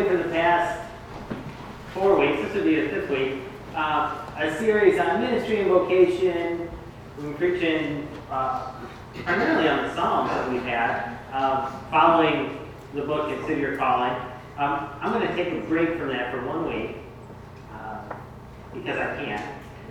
doing for the past 4 weeks, this would be the 5th week, a series on ministry and vocation. We've been preaching primarily on the Psalms that we've had, following the book Consider Your Calling. I'm going to take a break from that for 1 week, because I can.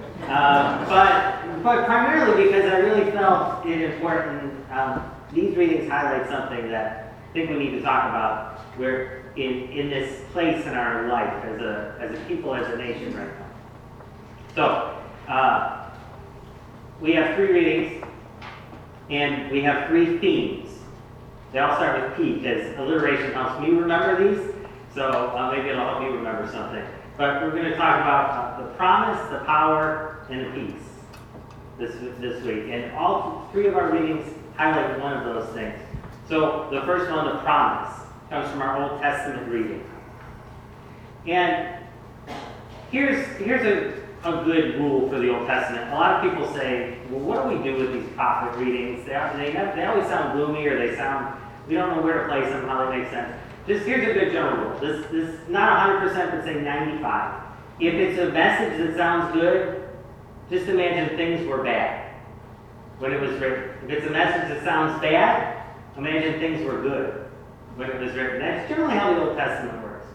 But primarily because I really felt it important. These readings highlight something that I think we need to talk about. We're in this place in our life as a people, as a nation right now. So, we have 3 readings, and we have 3 themes. They all start with P, because alliteration helps me remember these, so maybe it'll help you remember something. But we're going to talk about the promise, the power, and the peace this week. And all 3 of our readings highlight one of those things. So the first one, the promise, comes from our Old Testament reading. And here's a good rule for the Old Testament. A lot of people say, well, what do we do with these prophet readings? They always sound gloomy, or we don't know where to place them, how they make sense. Here's a good general rule. This not 100%, but say 95. If it's a message that sounds good, just imagine things were bad when it was written. If it's a message that sounds bad, imagine things were good when it was written. That's generally how the Old Testament works.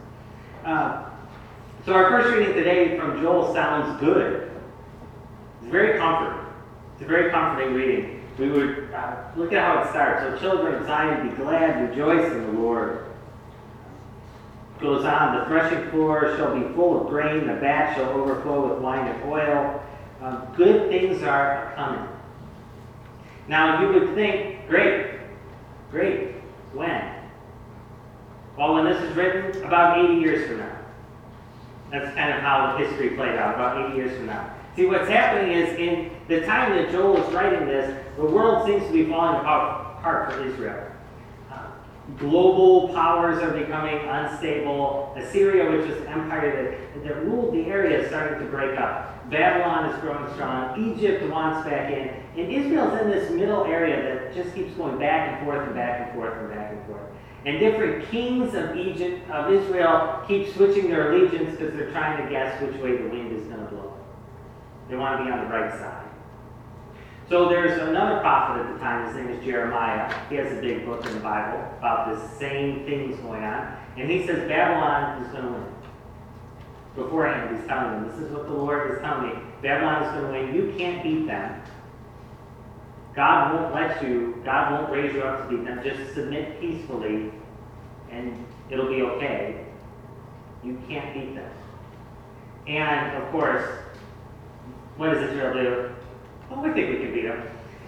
So our first reading today from Joel sounds good. It's very comforting. It's a very comforting reading. We would look at how it starts. So children of Zion, be glad, rejoice in the Lord. Goes on, the threshing floor shall be full of grain, the vat shall overflow with wine and oil. Good things are coming. Now you would think, great, when? Well, when this is written, about 80 years from now. That's kind of how history played out, about 80 years from now. See, what's happening is, in the time that Joel is writing this, the world seems to be falling apart for Israel. Global powers are becoming unstable. Assyria, which was an empire that ruled the area, is starting to break up. Babylon is growing strong. Egypt wants back in. And Israel's in this middle area that just keeps going back and forth and back and forth and back and forth. And different kings of Israel keep switching their allegiance because they're trying to guess which way the wind is going to blow. They want to be on the right side. So there's another prophet at the time, his name is Jeremiah. He has a big book in the Bible about the same things going on. And he says Babylon is going to win. Beforehand, he's telling them, this is what the Lord is telling me. Babylon is going to win. You can't beat them. God won't raise you up to beat them. Just submit peacefully, and it'll be okay. You can't beat them. And, of course, what does Israel do? Well, we think we can beat them.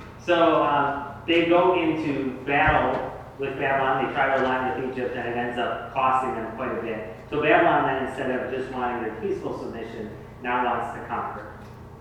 So they go into battle with Babylon. They try to align with Egypt, and it ends up costing them quite a bit. So Babylon then, instead of just wanting their peaceful submission, now wants to conquer.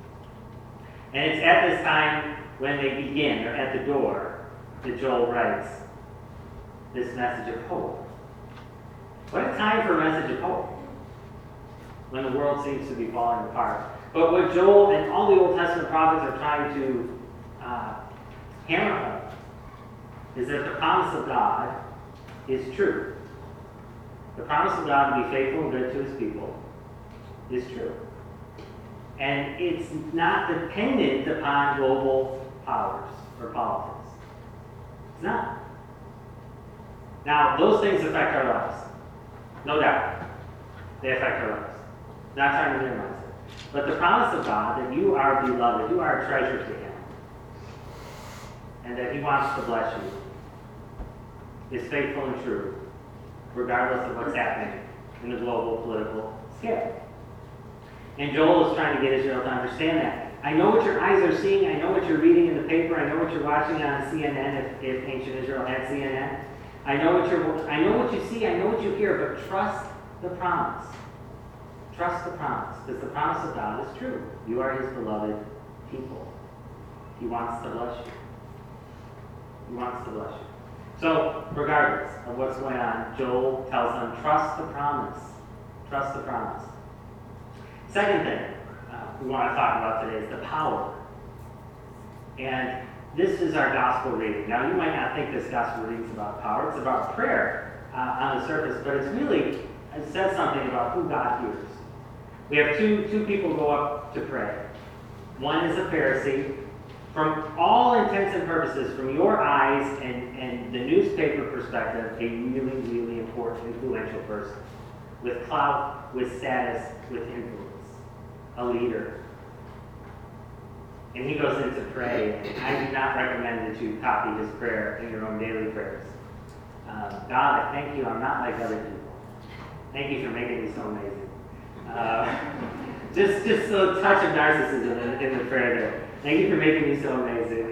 And it's at this time when they begin, they're at the door, that Joel writes this message of hope. What a time for a message of hope, when the world seems to be falling apart. But what Joel and all the Old Testament prophets are trying to hammer home is that the promise of God is true. The promise of God to be faithful and good to his people is true. And it's not dependent upon global powers or politics. It's not. Now, those things affect our lives. No doubt. They affect our lives. Not trying to minimize it. But the promise of God that you are beloved, you are a treasure to him, and that he wants to bless you, is faithful and true, regardless of what's happening in the global political scale. And Joel is trying to get Israel to understand that. I know what your eyes are seeing. I know what you're reading in the paper. I know what you're watching on CNN, if ancient Israel had CNN. I know what you see. I know what you hear. But trust the promise. Trust the promise, because the promise of God is true. You are his beloved people. He wants to bless you. He wants to bless you. So, regardless of what's going on, Joel tells them, trust the promise. Trust the promise. Second thing we want to talk about today is the power. And this is our gospel reading. Now, you might not think this gospel reading is about power. It's about prayer on the surface, but it's really says something about who God hears. We have two people go up to pray. One is a Pharisee. From all intents and purposes, from your eyes and the newspaper perspective, a really, really important, influential person. With clout, with status, with influence. A leader. And he goes in to pray, and I do not recommend that you copy his prayer in your own daily prayers. God, I thank you, I'm not like other people. Thank you for making me so amazing. Just a touch of narcissism in the prayer there. Thank you for making me so amazing.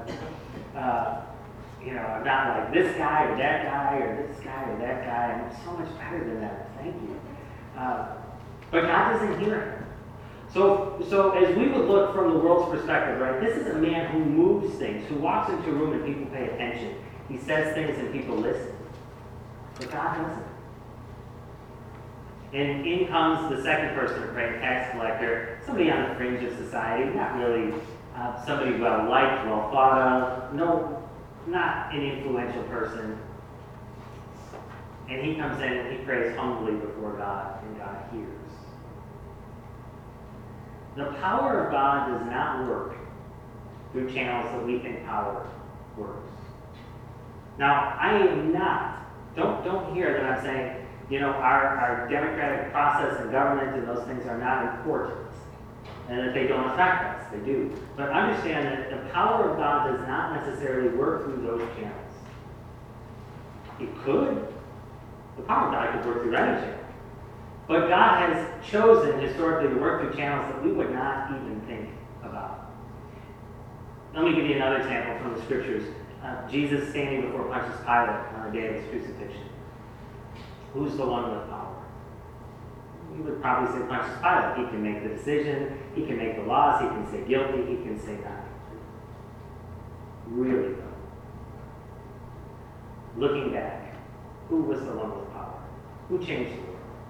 I'm not like this guy or that guy or this guy or that guy. I'm so much better than that. Thank you. But God doesn't hear him. So as we would look from the world's perspective, right, this is a man who moves things, who walks into a room and people pay attention. He says things and people listen. But God doesn't. And in comes the second person to pray, tax collector, somebody on the fringe of society, not really somebody well-liked, well thought of, no, not an influential person. And he comes in and he prays humbly before God, and God hears. The power of God does not work through channels that we think power works. Now, I am not, don't hear that I'm saying, our democratic process and government and those things are not important, and that they don't affect us. They do. But understand that the power of God does not necessarily work through those channels. It could. The power of God could work through any channel. But God has chosen historically to work through channels that we would not even think about. Let me give you another example from the scriptures. Jesus standing before Pontius Pilate on the day of his crucifixion. Who's the one with power? You would probably say Pontius Pilate. He can make the decision, he can make the laws, he can say guilty, he can say not guilty. Really though. Looking back, who was the one with power? Who changed the world?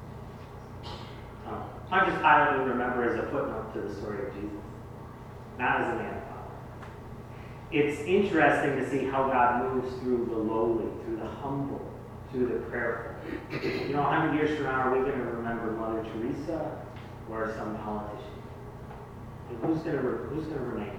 Pontius Pilate we remember as a footnote to the story of Jesus, not as a man of power. It's interesting to see how God moves through the lowly, through the humble, through the prayerful. 100 years from now, are we going to remember Mother Teresa or some politician? And who's going to remain?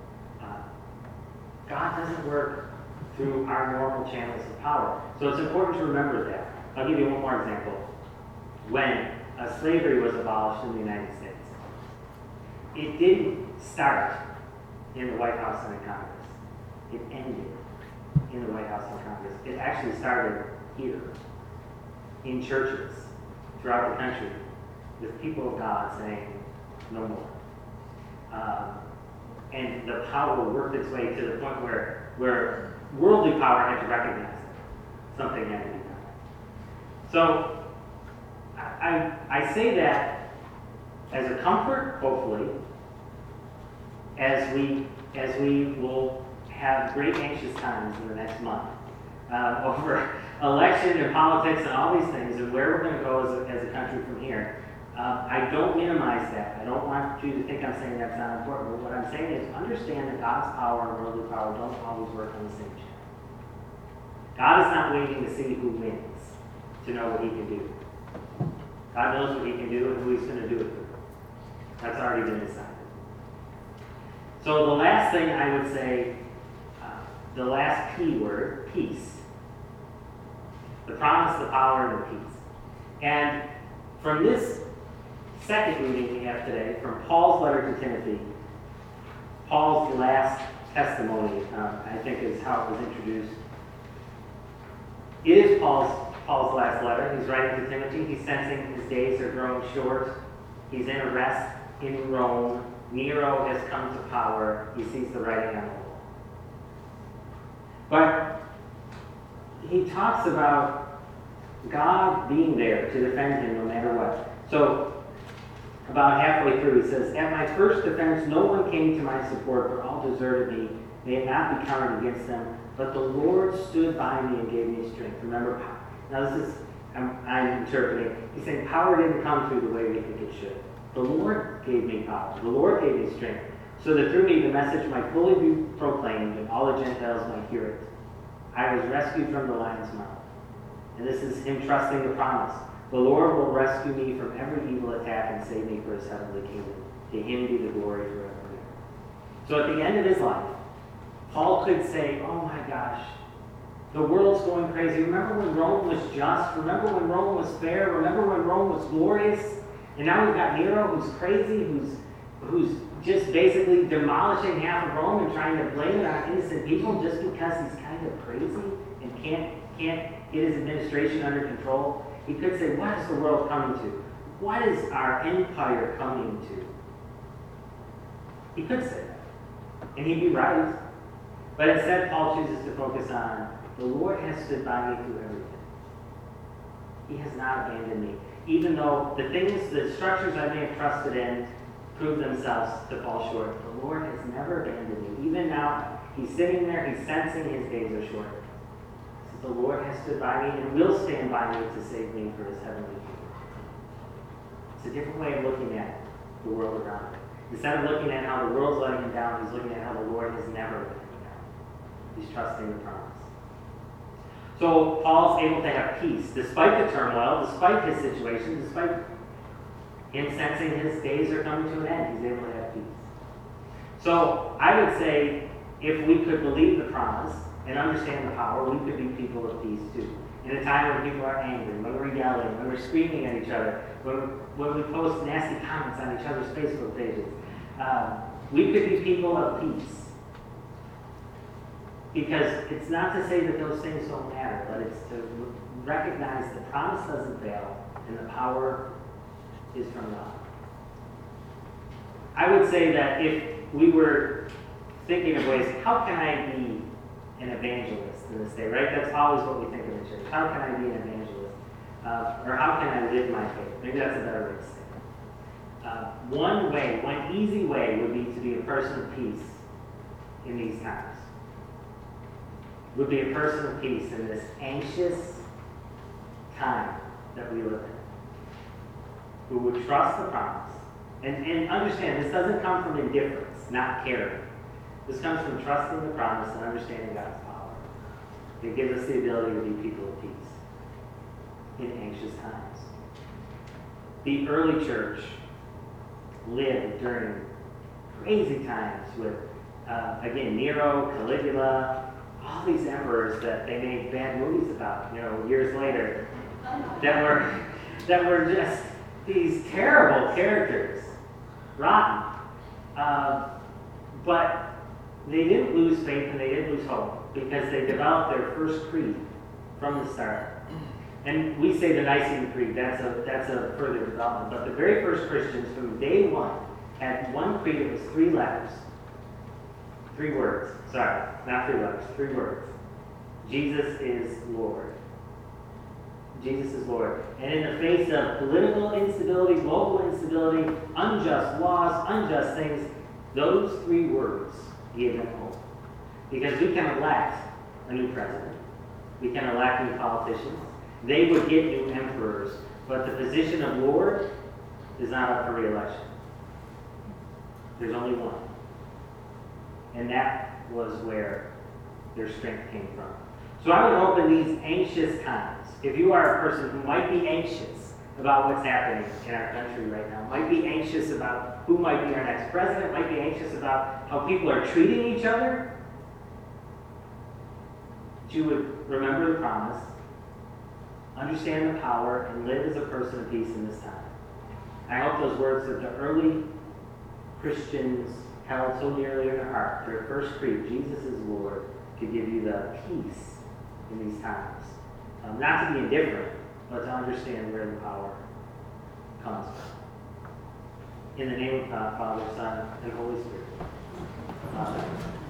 God doesn't work through our normal channels of power. So it's important to remember that. I'll give you one more example. When slavery was abolished in the United States, it didn't start in the White House and in Congress. It ended in the White House and Congress. It actually started here, in churches throughout the country, with people of God saying, no more. And the power worked its way to the point where worldly power had to recognize it. Something had to be done. So, I say that as a comfort, hopefully, as we will have great anxious times in the next month over election and politics and all these things and where we're going to go as a country from here. I don't minimize that. I don't want you to think I'm saying that's not important. But what I'm saying is understand that God's power and worldly power don't always work on the same channel. God is not waiting to see who wins to know what he can do. God knows what he can do and who he's going to do it through. That's already been decided. So the last thing I would say, the last P word, peace. The promise, the power, and the peace. And from this second reading we have today, from Paul's letter to Timothy, Paul's last testimony, I think is how it was introduced. It is Paul's last letter. He's writing to Timothy. He's sensing his days are growing short. He's in arrest in Rome. Nero has come to power. He sees the writing on the wall. But he talks about God being there to defend him no matter what. So, about halfway through, he says, "At my first defense, no one came to my support, but all deserted me. May it not be counted against them. But the Lord stood by me and gave me strength." Remember, now this is, I'm interpreting. He's saying power didn't come through the way we think it should. The Lord gave me power. The Lord gave me strength, so that through me the message might fully be proclaimed and all the Gentiles might hear it. I was rescued from the lion's mouth. And this is him trusting the promise. The Lord will rescue me from every evil attack and save me for his heavenly kingdom. To him be the glory forever. So at the end of his life, Paul could say, oh my gosh, the world's going crazy. Remember when Rome was just? Remember when Rome was fair? Remember when Rome was glorious? And now we've got Nero who's crazy, who's just basically demolishing half of Rome and trying to blame it on innocent people just because he's kind of crazy and can't get his administration under control. He could say, what is the world coming to? What is our empire coming to? He could say that. And he'd be right. But instead, Paul chooses to focus on, the Lord has stood by me through everything. He has not abandoned me. Even though the structures I may have trusted in prove themselves to fall short, the Lord has never abandoned me. Even now, he's sitting there, he's sensing his days are short. So the Lord has stood by me and will stand by me to save me for his heavenly kingdom. It's a different way of looking at the world around him. Instead of looking at how the world's letting him down, he's looking at how the Lord has never let him down. He's trusting the promise. So Paul's able to have peace despite the turmoil, despite his situation, despite him sensing his days are coming to an end. He's able to have peace. So I would say if we could believe the promise and understand the power, we could be people of peace too. In a time when people are angry, when we're yelling, when we're screaming at each other, when we post nasty comments on each other's Facebook pages, we could be people of peace. Because it's not to say that those things don't matter, but it's to recognize the promise doesn't fail and the power is from God. I would say that if we were thinking of ways, how can I be an evangelist in this day, right? That's always what we think of in church. How can I be an evangelist? Or how can I live my faith? Maybe that's a better way to say it. One easy way would be to be a person of peace in these times. Would be a person of peace in this anxious time that we live in. Who would trust the promise. And understand, this doesn't come from indifference, not caring. This comes from trusting the promise and understanding God's power. It gives us the ability to be people of peace in anxious times. The early church lived during crazy times with, again, Nero, Caligula, all these emperors that they made bad movies about, years later, that were just these terrible characters, rotten. But they didn't lose faith and they didn't lose hope because they developed their first creed from the start. And we say the Nicene Creed, that's a further development. But the very first Christians from day one had one creed. It was 3 letters. 3 words. Sorry, not 3 letters, 3 words. Jesus is Lord. Jesus is Lord. And in the face of political instability, global instability, unjust laws, unjust things, those 3 words gave them hope. Because we can elect a new president. We can elect new politicians. They would get new emperors. But the position of Lord is not up for re-election. There's only one. And that was where their strength came from. So I would hope in these anxious times, if you are a person who might be anxious about what's happening in our country right now, might be anxious about who might be our next president, might be anxious about how people are treating each other, that you would remember the promise, understand the power, and live as a person of peace in this time. I hope those words that the early Christians held so nearly in their heart, their first creed, Jesus is Lord, could give you the peace in these times. Not to be indifferent, but to understand where the power comes from. In the name of God, Father, Son, and Holy Spirit. Amen.